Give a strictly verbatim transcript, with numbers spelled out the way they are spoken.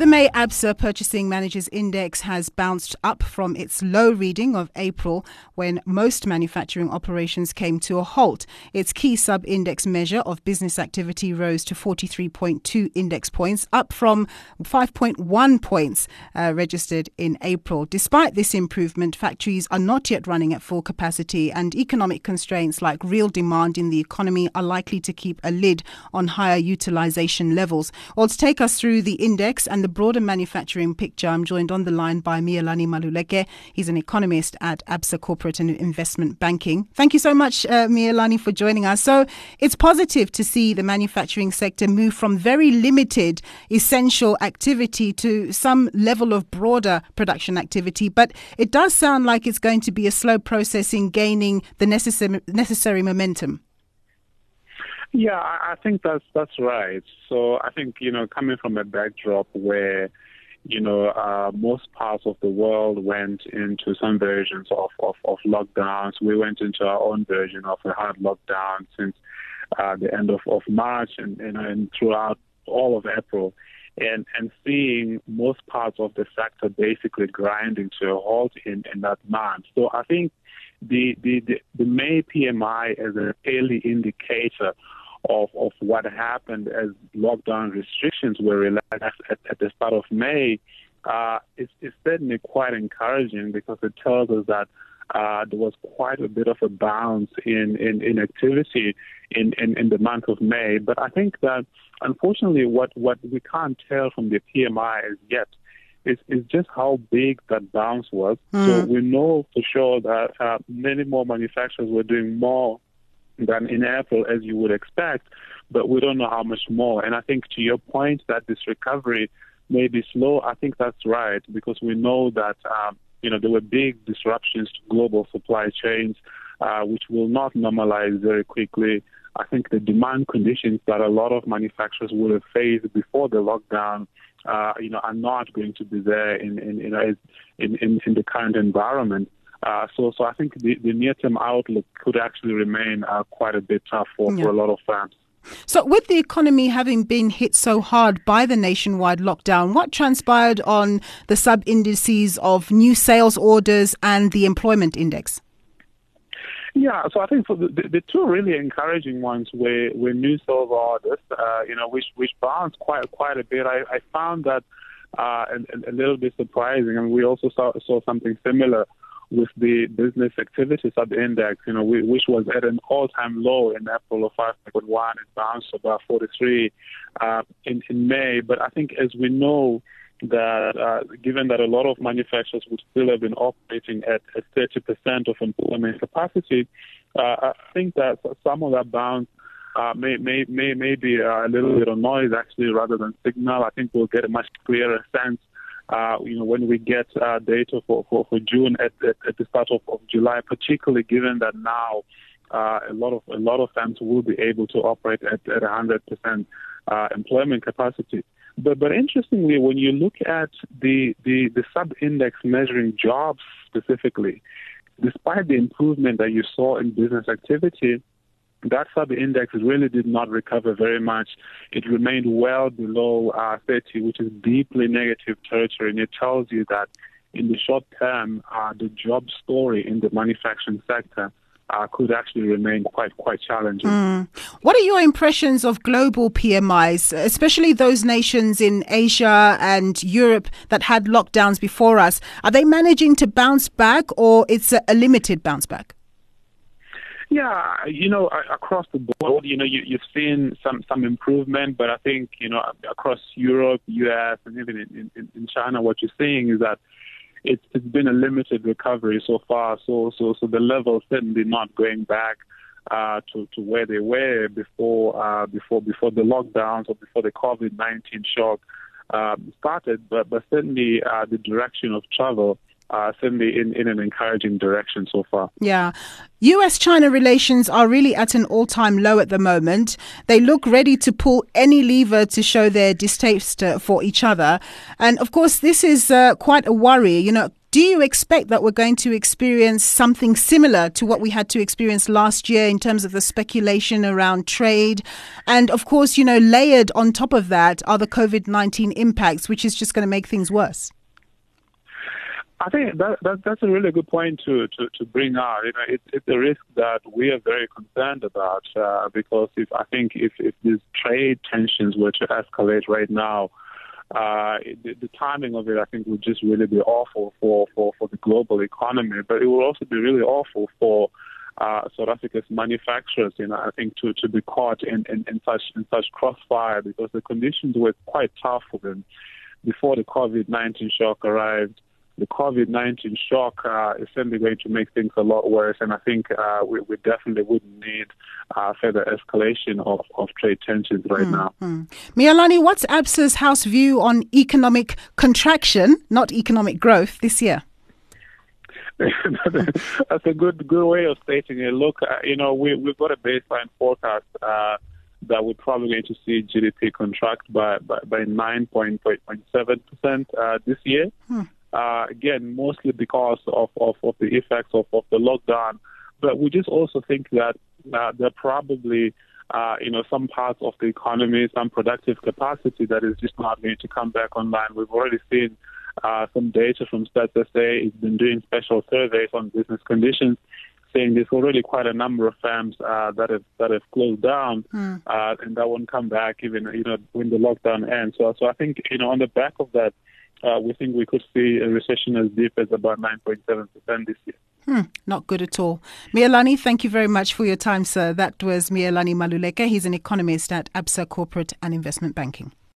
The May Absa Purchasing Managers Index has bounced up from its low reading of April when most manufacturing operations came to a halt. Its key sub-index measure of business activity rose to forty-three point two index points, up from five point one points uh, registered in April. Despite this improvement, factories are not yet running at full capacity, and economic constraints like real demand in the economy are likely to keep a lid on higher utilization levels. Well, to take us through the index and the broader manufacturing picture, I'm joined on the line by Mialani Maluleke. He's an economist at Absa Corporate and Investment Banking. Thank you so much, uh, Mialani, for joining us. So it's positive to see the manufacturing sector move from very limited essential activity to some level of broader production activity. But it does sound like it's going to be a slow process in gaining the necessary necessary momentum. Yeah, I think that's that's right. So I think, you know, coming from a backdrop where, you know, uh, most parts of the world went into some versions of, of, of lockdowns. We went into our own version of a hard lockdown since uh, the end of, of March and, and, and throughout all of April. And, and seeing most parts of the sector basically grinding to a halt in, in that month. So I think the, the, the, the May P M I as an early indicator Of, of what happened as lockdown restrictions were relaxed at, at the start of May uh, is, is certainly quite encouraging, because it tells us that uh, there was quite a bit of a bounce in, in, in activity in, in, in the month of May. But I think that, unfortunately, what, what we can't tell from the P M I as yet is, is just how big that bounce was. Mm. So we know for sure that uh, many more manufacturers were doing more than in April, as you would expect, but we don't know how much more. And I think, to your point, that this recovery may be slow, I think that's right, because we know that, um, you know, there were big disruptions to global supply chains, uh, which will not normalize very quickly. I think the demand conditions that a lot of manufacturers would have faced before the lockdown, uh, you know, are not going to be there in, in, in, in, in, in the current environment. Uh, so, so I think the, the near-term outlook could actually remain uh, quite a bit tough for, yeah. for a lot of firms. So with the economy having been hit so hard by the nationwide lockdown, what transpired on the sub-indices of new sales orders and the employment index? Yeah, so I think for the, the, the two really encouraging ones were, were new sales orders, uh, you know, which which bounced quite quite a bit. I, I found that uh, a, a little bit surprising, and we also saw, saw something similar with the business activity sub-index, you know, we, which was at an all-time low in April of five point one. It bounced to about forty-three uh, in, in May. But I think, as we know, that uh, given that a lot of manufacturers would still have been operating at, at thirty percent of employment capacity, uh, I think that some of that bounce uh, may, may, may, may be a little bit of noise, actually, rather than signal. I think we'll get a much clearer sense Uh, you know, when we get uh, data for, for, for June at, at, at the start of, of July, particularly given that now uh, a lot of a lot of firms will be able to operate at, at one hundred percent uh, employment capacity. But but interestingly, when you look at the, the, the sub-index measuring jobs specifically, despite the improvement that you saw in business activity, that sub-index really did not recover very much. It remained well below uh, thirty, which is deeply negative territory. And it tells you that in the short term, uh, the job story in the manufacturing sector uh, could actually remain quite, quite challenging. Mm. What are your impressions of global P M Is, especially those nations in Asia and Europe that had lockdowns before us? Are they managing to bounce back, or it's a, a limited bounce back? Yeah, you know, across the board, you know, you, you've seen some, some improvement, but I think, you know, across Europe, U S, and even in, in, in China, what you're seeing is that it's, it's been a limited recovery so far. So, so, so the level certainly not going back uh, to, to where they were before, uh, before, before the lockdowns or before the COVID nineteen shock uh, started. But, but certainly uh, the direction of travel. Uh, certainly in, in an encouraging direction so far. Yeah. U S China relations are really at an all-time low at the moment. They look ready to pull any lever to show their distaste uh, for each other. And of course, this is uh, quite a worry. You know, Do you expect that we're going to experience something similar to what we had to experience last year in terms of the speculation around trade? And of course, you know, layered on top of that are the COVID nineteen impacts, which is just going to make things worse. I think that, that that's a really good point to, to, to bring out. You know, it, it's a risk that we are very concerned about uh, because if I think if, if these trade tensions were to escalate right now, uh, the, the timing of it I think would just really be awful for, for, for the global economy. But it will also be really awful for uh, South Africa's manufacturers. You know, I think to, to be caught in, in, in such in such crossfire because the conditions were quite tough for them before the COVID nineteen shock arrived. The COVID nineteen shock uh, is certainly going to make things a lot worse, and I think uh, we, we definitely wouldn't need uh, further escalation of, of trade tensions right mm, now. Mm. Mealani, what's ABSA's house view on economic contraction, not economic growth, this year? That's a good good way of stating it. Look, uh, you know, we, we've got a baseline forecast uh, that we're probably going to see G D P contract by, by, by nine point seven percent uh, this year. Hmm. Uh, again, mostly because of, of, of the effects of, of the lockdown. But we just also think that uh, there are probably, uh, you know, some parts of the economy, some productive capacity that is just not going to come back online. We've already seen uh, some data from Stats S A. It's been doing special surveys on business conditions, saying there's already quite a number of firms uh, that have that have closed down, mm. uh, and that won't come back even you know when the lockdown ends. So, so I think you know on the back of that, uh, we think we could see a recession as deep as about nine point seven percent this year. Hmm, not good at all. Mealani, thank you very much for your time, sir. That was Mealani Maluleke. He's an economist at ABSA Corporate and Investment Banking.